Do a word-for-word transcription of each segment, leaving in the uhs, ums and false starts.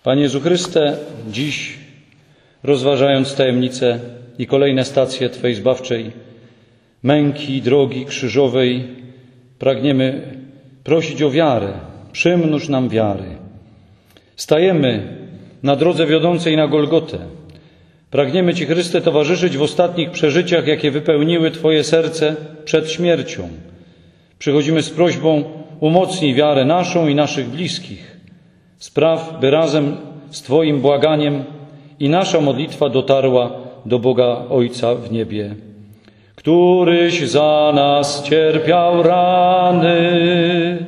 Panie Jezu Chryste, dziś rozważając tajemnicę i kolejne stacje Twojej zbawczej męki, drogi krzyżowej, pragniemy prosić o wiarę. Przymnóż nam wiary. Stajemy na drodze wiodącej na Golgotę. Pragniemy Ci, Chryste, towarzyszyć w ostatnich przeżyciach, jakie wypełniły Twoje serce przed śmiercią. Przychodzimy z prośbą: umocnij wiarę naszą i naszych bliskich. Spraw, by razem z Twoim błaganiem i nasza modlitwa dotarła do Boga Ojca w niebie. Któryś za nas cierpiał rany,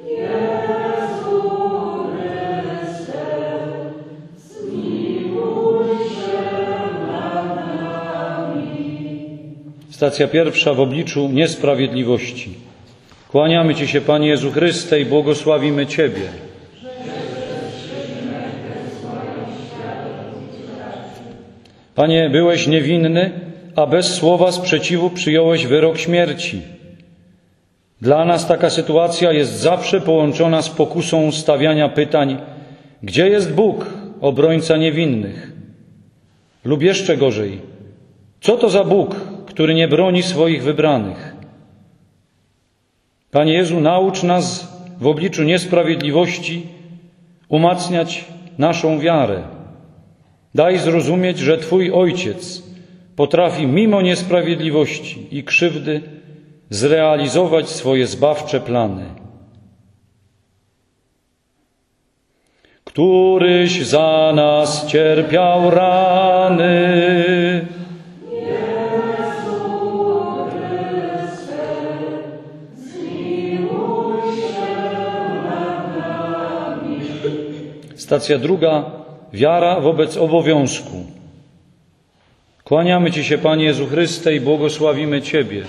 Stacja pierwsza w obliczu niesprawiedliwości. Kłaniamy Ci się, Panie Jezu Chryste, i błogosławimy Ciebie. Panie, byłeś niewinny, a bez słowa sprzeciwu przyjąłeś wyrok śmierci. Dla nas taka sytuacja jest zawsze połączona z pokusą stawiania pytań: gdzie jest Bóg, obrońca niewinnych? Lub jeszcze gorzej, co to za Bóg, który nie broni swoich wybranych? Panie Jezu, naucz nas w obliczu niesprawiedliwości umacniać naszą wiarę. Daj zrozumieć, że Twój Ojciec potrafi mimo niesprawiedliwości i krzywdy zrealizować swoje zbawcze plany. Któryś za nas cierpiał rany, Stacja druga. Wiara wobec obowiązku. Kłaniamy Ci się, Panie Jezu Chryste, i błogosławimy Ciebie.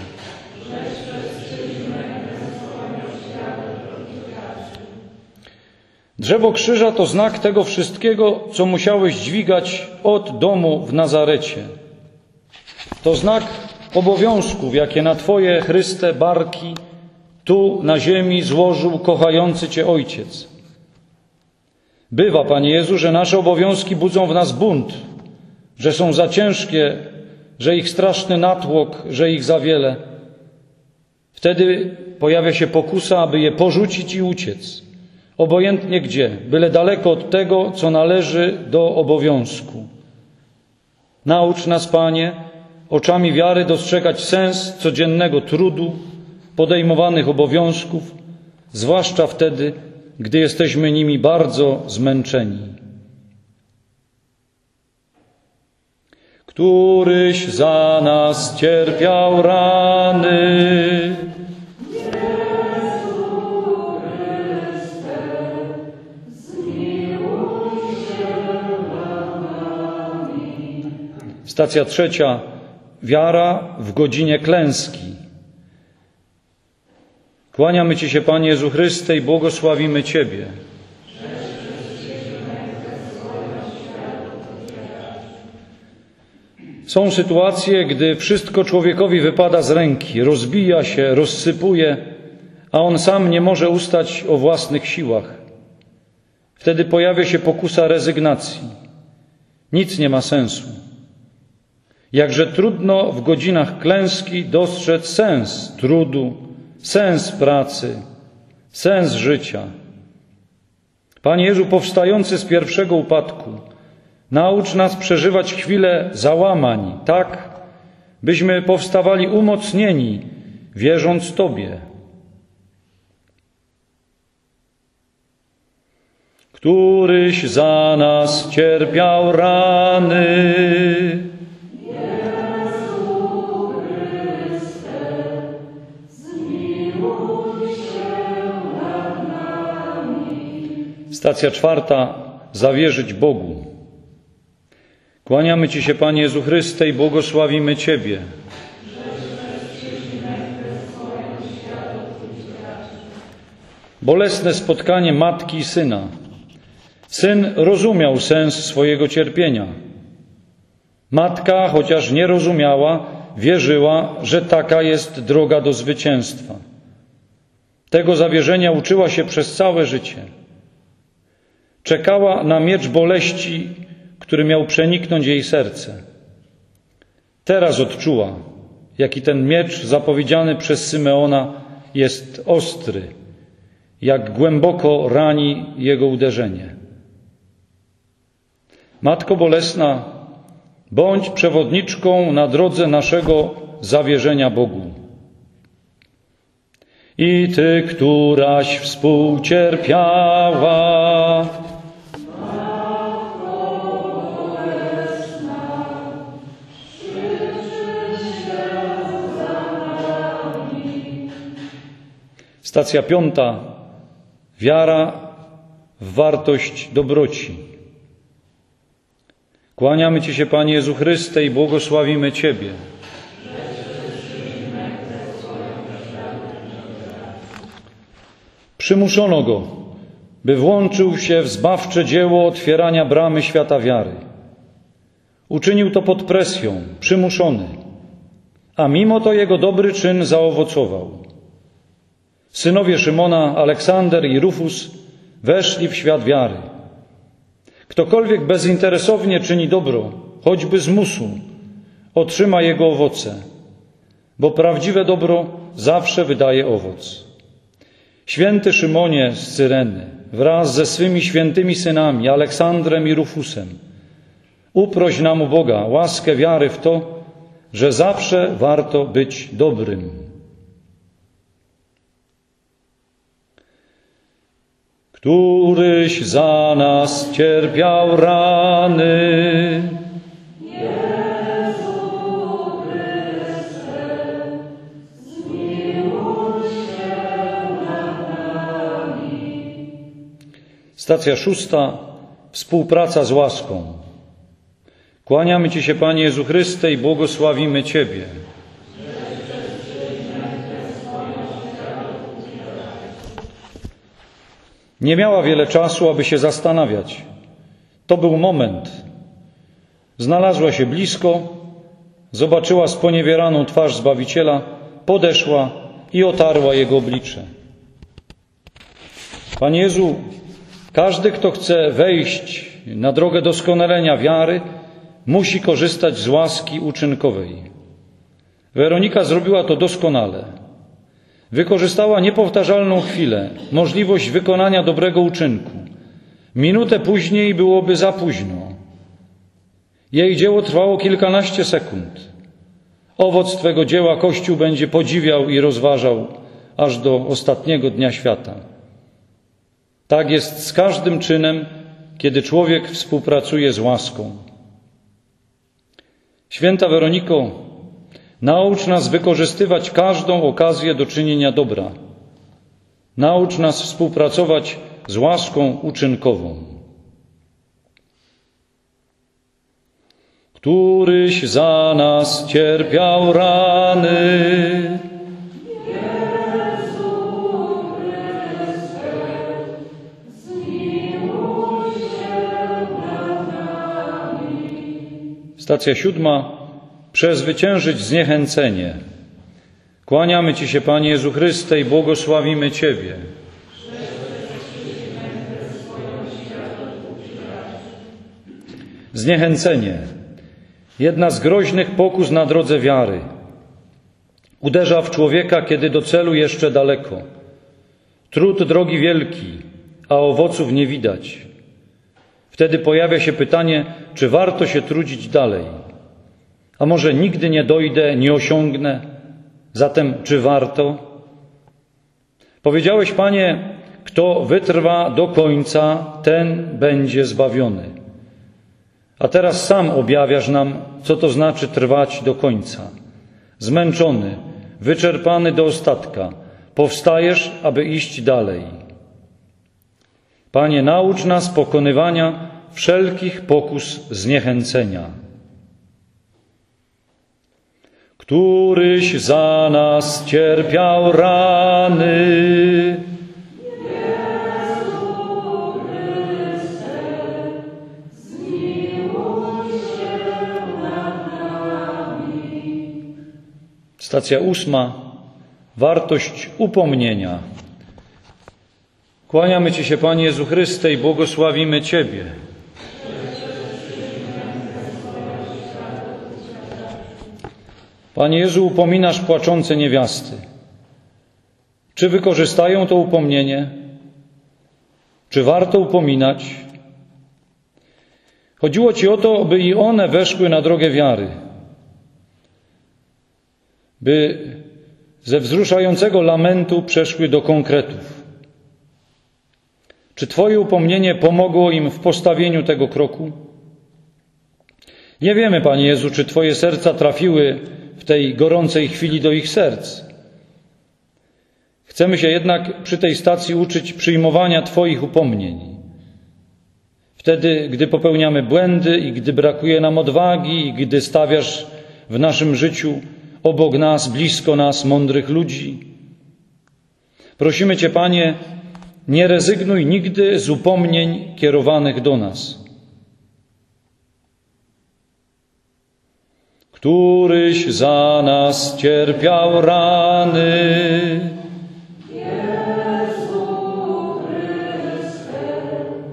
Drzewo krzyża to znak tego wszystkiego, co musiałeś dźwigać od domu w Nazarecie. To znak obowiązków, jakie na Twoje, Chryste, barki tu na ziemi złożył kochający Cię Ojciec. Bywa, Panie Jezu, że nasze obowiązki budzą w nas bunt, że są za ciężkie, że ich straszny natłok, że ich za wiele. Wtedy pojawia się pokusa, aby je porzucić i uciec. Obojętnie gdzie, byle daleko od tego, co należy do obowiązku. Naucz nas, Panie, oczami wiary dostrzegać sens codziennego trudu, podejmowanych obowiązków, zwłaszcza wtedy, gdy jesteśmy nimi bardzo zmęczeni. Któryś za nas cierpiał rany, Stacja trzecia. Wiara w godzinie klęski. Kłaniamy Ci się, Panie Jezu Chryste, i błogosławimy Ciebie. Są sytuacje, gdy wszystko człowiekowi wypada z ręki, rozbija się, rozsypuje, a on sam nie może ustać o własnych siłach. Wtedy pojawia się pokusa rezygnacji. Nic nie ma sensu. Jakże trudno w godzinach klęski dostrzec sens trudu, sens pracy, sens życia. Panie Jezu, powstający z pierwszego upadku, naucz nas przeżywać chwile załamań, tak, byśmy powstawali umocnieni, wierząc Tobie. Któryś za nas cierpiał rany, Stacja czwarta. Zawierzyć Bogu. Kłaniamy Ci się, Panie Jezu Chryste, i błogosławimy Ciebie. Bolesne spotkanie matki i syna. Syn rozumiał sens swojego cierpienia. Matka, chociaż nie rozumiała, wierzyła, że taka jest droga do zwycięstwa. Tego zawierzenia uczyła się przez całe życie. Czekała na miecz boleści, który miał przeniknąć jej serce. Teraz odczuła, jaki ten miecz zapowiedziany przez Symeona jest ostry, jak głęboko rani jego uderzenie. Matko Bolesna, bądź przewodniczką na drodze naszego zawierzenia Bogu. I Ty, któraś współcierpiała, Stacja piąta. Wiara w wartość dobroci. Kłaniamy Ci się, Panie Jezu Chryste, i błogosławimy Ciebie. Przymuszono Go, by włączył się w zbawcze dzieło otwierania bramy świata wiary. Uczynił to pod presją, przymuszony, a mimo to Jego dobry czyn zaowocował. Synowie Szymona, Aleksander i Rufus weszli w świat wiary. Ktokolwiek bezinteresownie czyni dobro, choćby z musu, otrzyma jego owoce, bo prawdziwe dobro zawsze wydaje owoc. Święty Szymonie z Cyreny wraz ze swymi świętymi synami Aleksandrem i Rufusem uproś nam u Boga łaskę wiary w to, że zawsze warto być dobrym. Któryś za nas cierpiał rany, Jezu Chryste, zmiłuj się nad nami. Stacja szósta. Współpraca z łaską. Kłaniamy Ci się, Panie Jezu Chryste, i błogosławimy Ciebie. Nie miała wiele czasu, aby się zastanawiać. To był moment. Znalazła się blisko, zobaczyła sponiewieraną twarz Zbawiciela, podeszła i otarła Jego oblicze. Panie Jezu, każdy, kto chce wejść na drogę doskonalenia wiary, musi korzystać z łaski uczynkowej. Weronika zrobiła to doskonale. Wykorzystała niepowtarzalną chwilę, możliwość wykonania dobrego uczynku. Minutę później byłoby za późno. Jej dzieło trwało kilkanaście sekund. Owoc Twego dzieła Kościół będzie podziwiał i rozważał aż do ostatniego dnia świata. Tak jest z każdym czynem, kiedy człowiek współpracuje z łaską. Święta Weroniko, naucz nas wykorzystywać każdą okazję do czynienia dobra. Naucz nas współpracować z łaską uczynkową. Któryś za nas cierpiał rany, Jezu Chryste, zmiłuj się nad nami. Stacja siódma. Przezwyciężyć zniechęcenie. Kłaniamy Ci się, Panie Jezu Chryste, i błogosławimy Ciebie. Zniechęcenie. Jedna z groźnych pokus na drodze wiary. Uderza w człowieka, kiedy do celu jeszcze daleko. Trud drogi wielki, a owoców nie widać. Wtedy pojawia się pytanie, czy warto się trudzić dalej. A może nigdy nie dojdę, nie osiągnę? Zatem czy warto? Powiedziałeś, Panie, kto wytrwa do końca, ten będzie zbawiony. A teraz sam objawiasz nam, co to znaczy trwać do końca. Zmęczony, wyczerpany do ostatka, powstajesz, aby iść dalej. Panie, naucz nas pokonywania wszelkich pokus zniechęcenia. Któryś za nas cierpiał rany, Jezu Chryste, zmiłuj się nad nami. Stacja ósma. Wartość upomnienia. Kłaniamy Ci się, Panie Jezu Chryste, i błogosławimy Ciebie. Panie Jezu, upominasz płaczące niewiasty. Czy wykorzystają to upomnienie? Czy warto upominać? Chodziło Ci o to, by i one weszły na drogę wiary, by ze wzruszającego lamentu przeszły do konkretów. Czy Twoje upomnienie pomogło im w postawieniu tego kroku? Nie wiemy, Panie Jezu, czy Twoje serca trafiły w tej gorącej chwili do ich serc. Chcemy się jednak przy tej stacji uczyć przyjmowania Twoich upomnień. Wtedy, gdy popełniamy błędy i gdy brakuje nam odwagi i gdy stawiasz w naszym życiu obok nas, blisko nas mądrych ludzi. Prosimy Cię, Panie, nie rezygnuj nigdy z upomnień kierowanych do nas. Któryś za nas cierpiał rany, Jezu Chryste,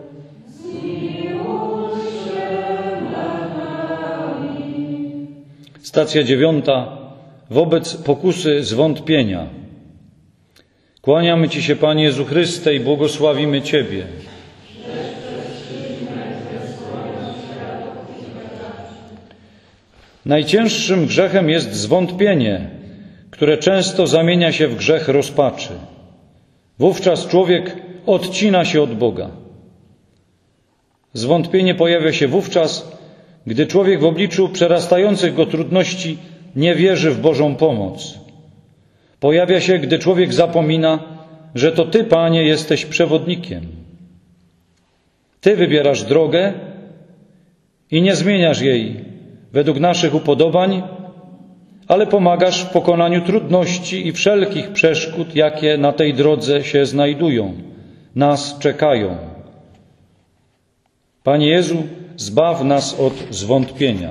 zmiłuj się nad nami. Stacja dziewiąta. Wobec pokusy zwątpienia. Kłaniamy Ci się, Panie Jezu Chryste, i błogosławimy Ciebie. Najcięższym grzechem jest zwątpienie, które często zamienia się w grzech rozpaczy. Wówczas człowiek odcina się od Boga. Zwątpienie pojawia się wówczas, gdy człowiek w obliczu przerastających go trudności nie wierzy w Bożą pomoc. Pojawia się, gdy człowiek zapomina, że to Ty, Panie, jesteś przewodnikiem. Ty wybierasz drogę i nie zmieniasz jej według naszych upodobań, ale pomagasz w pokonaniu trudności i wszelkich przeszkód, jakie na tej drodze się znajdują, nas czekają. Panie Jezu, zbaw nas od zwątpienia.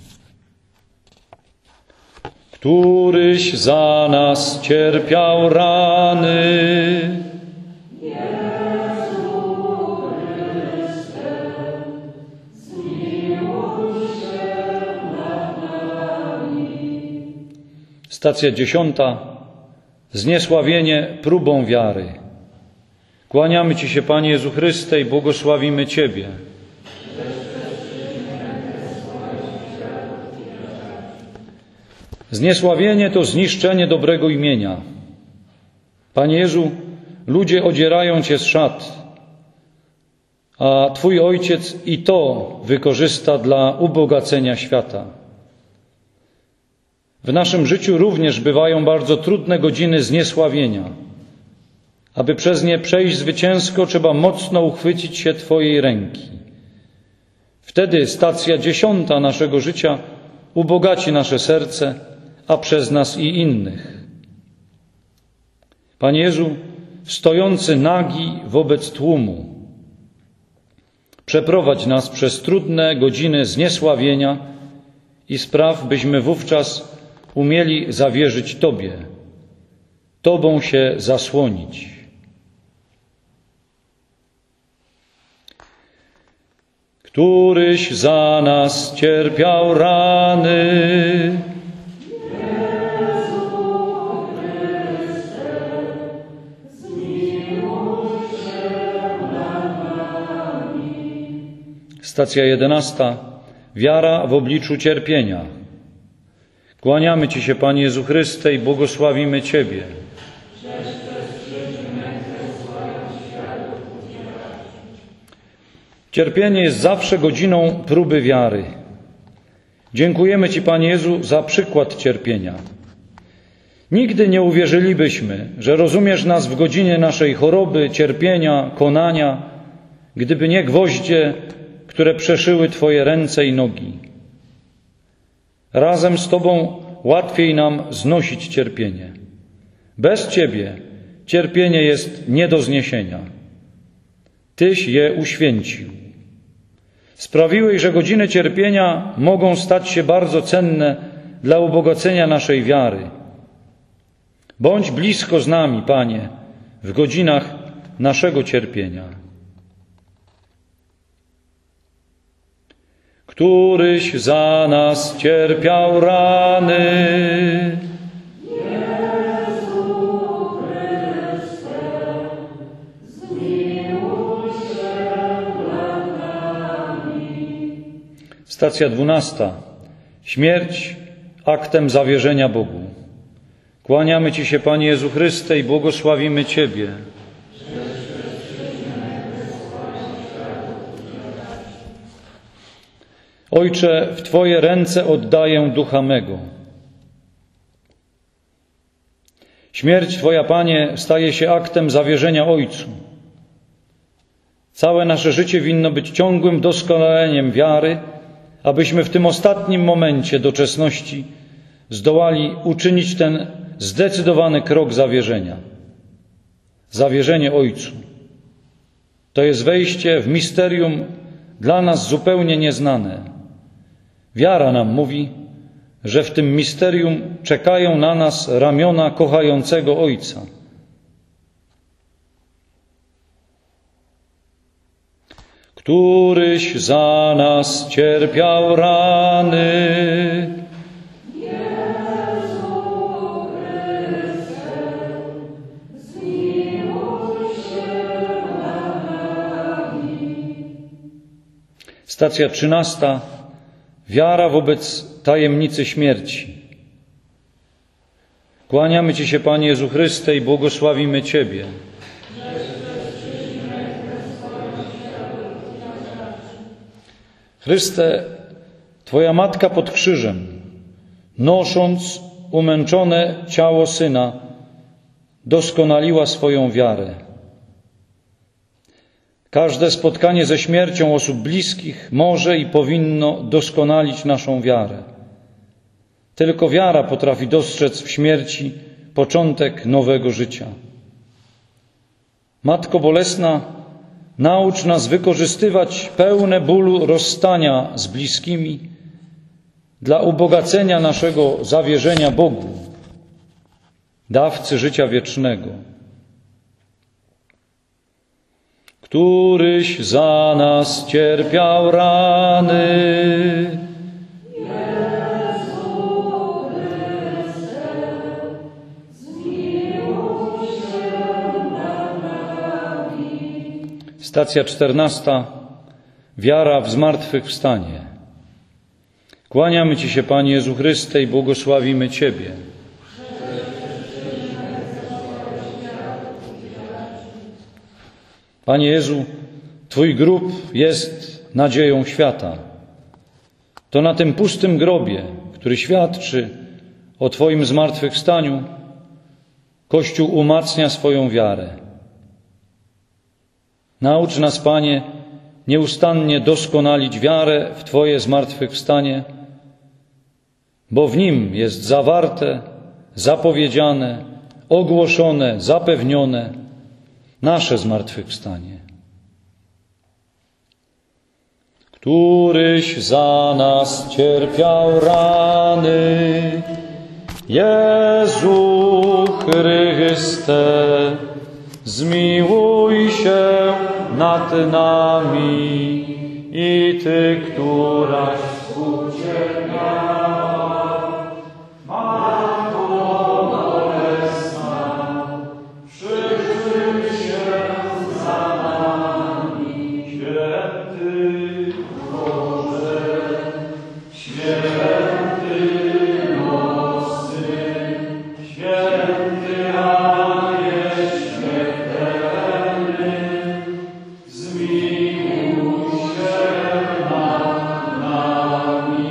Któryś za nas cierpiał rany, Jezu Chryste, zmiłuj się nad nami. Stacja dziesiąta. Zniesławienie próbą wiary. Kłaniamy Ci się, Panie Jezu Chryste, i błogosławimy Ciebie. Zniesławienie to zniszczenie dobrego imienia. Panie Jezu, ludzie odzierają Cię z szat, a Twój Ojciec i to wykorzysta dla ubogacenia świata. W naszym życiu również bywają bardzo trudne godziny zniesławienia. Aby przez nie przejść zwycięsko, trzeba mocno uchwycić się Twojej ręki. Wtedy stacja dziesiąta naszego życia ubogaci nasze serce, a przez nas i innych. Panie Jezu, stojący nagi wobec tłumu, przeprowadź nas przez trudne godziny zniesławienia i spraw, byśmy wówczas umieli zawierzyć Tobie, Tobą się zasłonić. Któryś za nas cierpiał rany, Stacja jedenasta. Wiara w obliczu cierpienia. Kłaniamy Ci się, Panie Jezu Chryste, i błogosławimy Ciebie. Cierpienie jest zawsze godziną próby wiary. Dziękujemy Ci, Panie Jezu, za przykład cierpienia. Nigdy nie uwierzylibyśmy, że rozumiesz nas w godzinie naszej choroby, cierpienia, konania, gdyby nie gwoździe, które przeszyły Twoje ręce i nogi. Razem z Tobą łatwiej nam znosić cierpienie. Bez Ciebie cierpienie jest nie do zniesienia. Tyś je uświęcił. Sprawiłeś, że godziny cierpienia mogą stać się bardzo cenne dla ubogacenia naszej wiary. Bądź blisko z nami, Panie, w godzinach naszego cierpienia. Któryś za nas cierpiał rany, Stacja dwunasta. Śmierć aktem zawierzenia Bogu. Kłaniamy Ci się, Panie Jezu Chryste, i błogosławimy Ciebie. Ojcze, w Twoje ręce oddaję ducha mego. Śmierć Twoja, Panie, staje się aktem zawierzenia Ojcu. Całe nasze życie winno być ciągłym doskonaleniem wiary, abyśmy w tym ostatnim momencie doczesności zdołali uczynić ten zdecydowany krok zawierzenia. Zawierzenie Ojcu. To jest wejście w misterium dla nas zupełnie nieznane. Wiara nam mówi, że w tym misterium czekają na nas ramiona kochającego Ojca. Któryś za nas cierpiał rany, Jezu Chryste, zmiłuj się nad nami. Stacja trzynasta. Wiara wobec tajemnicy śmierci. Kłaniamy Ci się, Panie Jezu Chryste, i błogosławimy Ciebie. Chryste, Twoja Matka pod krzyżem, nosząc umęczone ciało Syna, doskonaliła swoją wiarę. Każde spotkanie ze śmiercią osób bliskich może i powinno doskonalić naszą wiarę. Tylko wiara potrafi dostrzec w śmierci początek nowego życia. Matko bolesna, naucz nas wykorzystywać pełne bólu rozstania z bliskimi dla ubogacenia naszego zawierzenia Bogu, dawcy życia wiecznego. Któryś za nas cierpiał rany, Jezu Chryste, zmiłuj się nad nami. Stacja czternasta. Wiara w zmartwychwstanie. Kłaniamy Ci się, Panie Jezu Chryste, i błogosławimy Ciebie. Panie Jezu, Twój grób jest nadzieją świata. To na tym pustym grobie, który świadczy o Twoim zmartwychwstaniu, Kościół umacnia swoją wiarę. Naucz nas, Panie, nieustannie doskonalić wiarę w Twoje zmartwychwstanie, bo w nim jest zawarte, zapowiedziane, ogłoszone, zapewnione nasze zmartwychwstanie. Któryś za nas cierpiał rany, Jezu Chryste, zmiłuj się nad nami, i Ty, któraś współcierpiała, Matko bolesna, przykrzyj się za nami. Święty Boże, święty mocny, święty Aniel śmiertelny, zmiłuj się nad nami.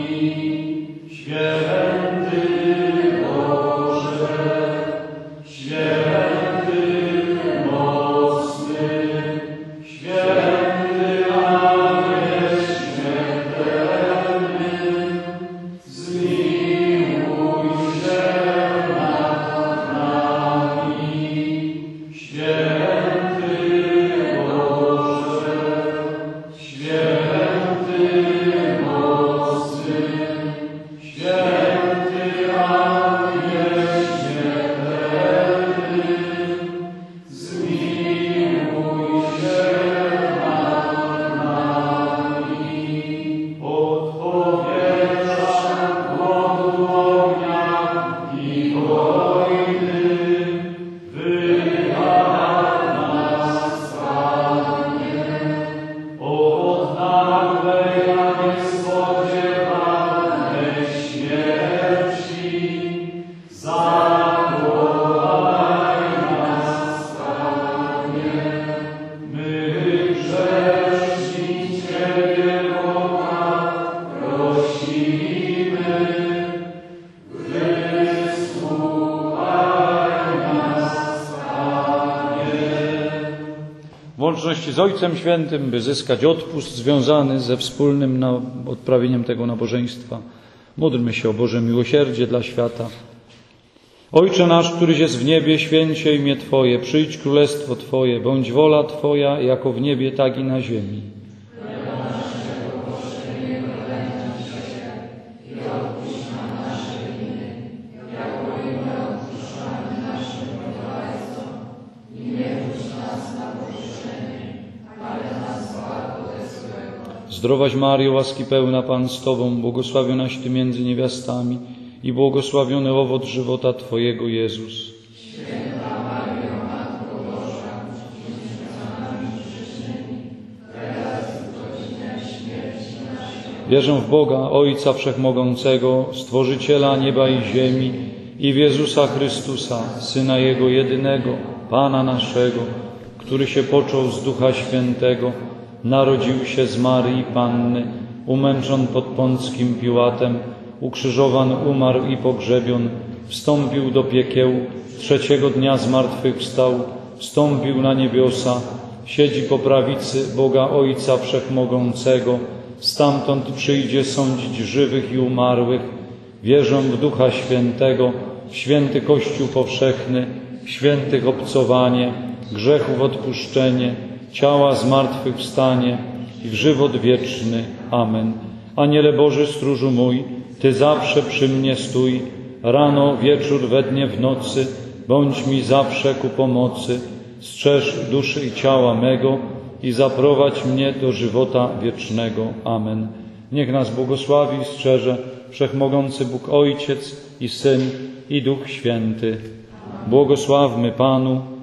Święty Boże, święty mocny, święty Aniel śmiertelny, łączności z Ojcem Świętym, by zyskać odpust związany ze wspólnym na- odprawieniem tego nabożeństwa. Módlmy się o Boże miłosierdzie dla świata. Ojcze nasz, któryś jest w niebie, święć się imię Twoje, przyjdź królestwo Twoje, bądź wola Twoja, jako w niebie, tak i na ziemi. Zdrowaś Maryjo, łaski pełna, Pan z Tobą, błogosławionaś Ty między niewiastami i błogosławiony owoc żywota Twojego, Jezus. Wierzę w Boga, Ojca Wszechmogącego, Stworzyciela nieba i ziemi i w Jezusa Chrystusa, Syna Jego jedynego, Pana naszego, który się począł z Ducha Świętego, narodził się z Maryi Panny, umęczon pod Pąckim Piłatem, ukrzyżowan, umarł i pogrzebion, wstąpił do piekieł, trzeciego dnia zmartwychwstał, wstąpił na niebiosa, siedzi po prawicy Boga Ojca Wszechmogącego, stamtąd przyjdzie sądzić żywych i umarłych. Wierzę w Ducha Świętego, w święty Kościół powszechny, w świętych obcowanie, grzechów odpuszczenie, ciała zmartwychwstanie i w żywot wieczny. Amen. Aniele Boży, stróżu mój, Ty zawsze przy mnie stój, rano, wieczór, we dnie, w nocy, bądź mi zawsze ku pomocy, strzeż duszy i ciała mego i zaprowadź mnie do żywota wiecznego. Amen. Niech nas błogosławi i strzeże Wszechmogący Bóg Ojciec i Syn i Duch Święty. Błogosławmy Panu.